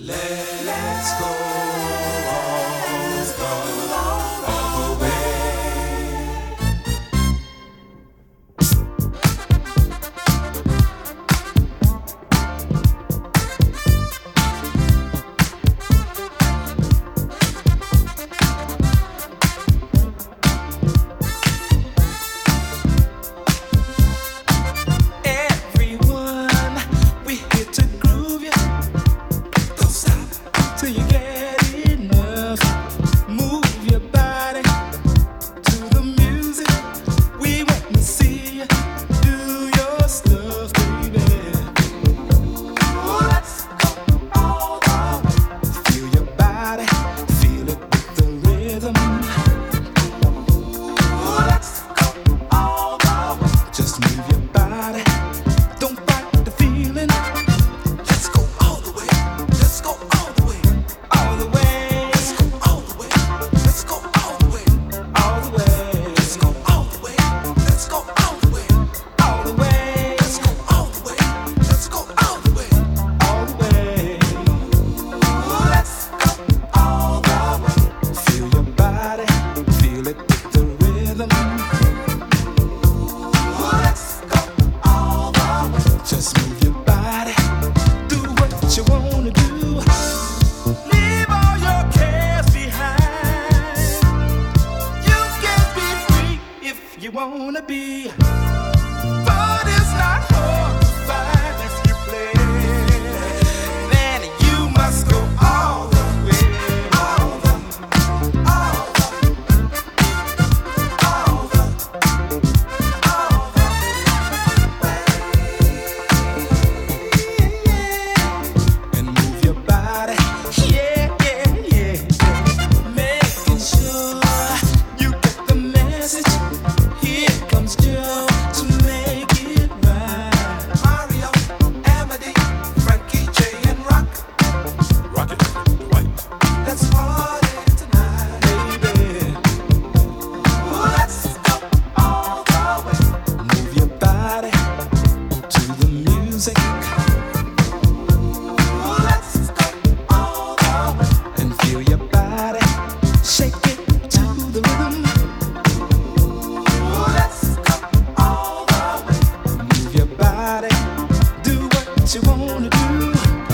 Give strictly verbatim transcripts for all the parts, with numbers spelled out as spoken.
Let's go all, all the way. Wanna be, but it's not hard to find if you play. Then you must go all the way, all the, all the, all the, all the way. And move your body, yeah, yeah, yeah. Making sure you get the message. Here comes Joe to make it right. Mario, Amity, Frankie, J, and Rock. Rocket, White. Let's party tonight, baby. Let's go all the way. Move your body to the music. Let's go all the way. And feel your body shake it to the rhythm. You wanna do?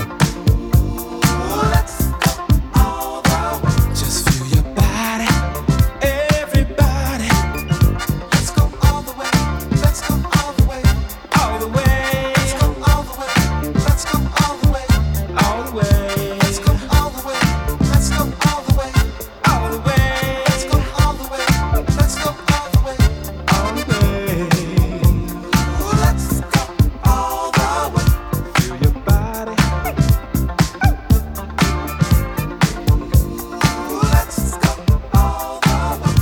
Let's go all the way. Just feel your body, everybody. Let's go all the way. Let's go all the way. All the way. Let's go all the way. Let's go all the way. All the way. Let's go all the way. Let's go all the way. All the way. Let's go all the way. Let's go all the way. All the way. Let's go all the way. Feel your body. Let's go all the way.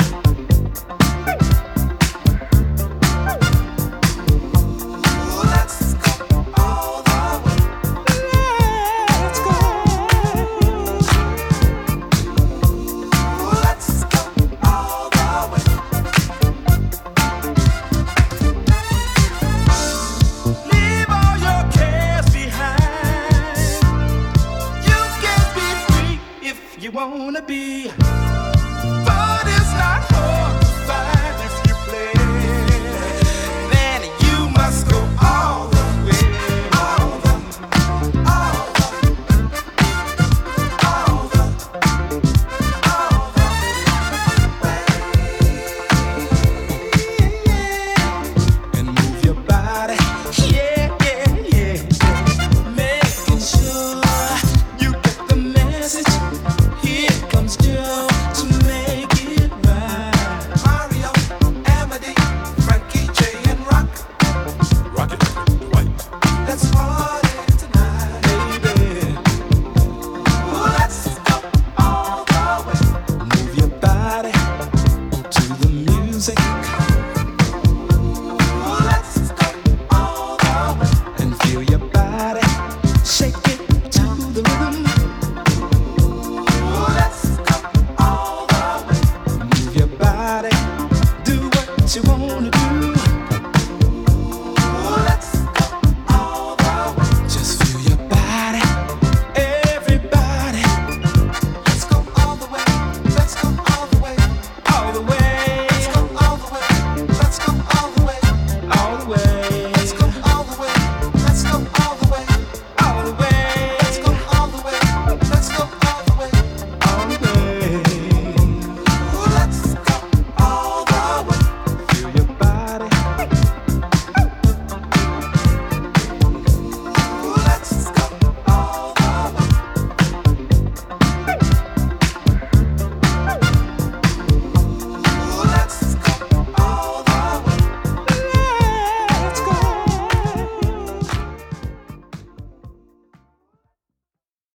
Let's go all the way. Let's go. Let's go all the way. Leave all your cares behind. You can be free if you wanna be, but it's not hard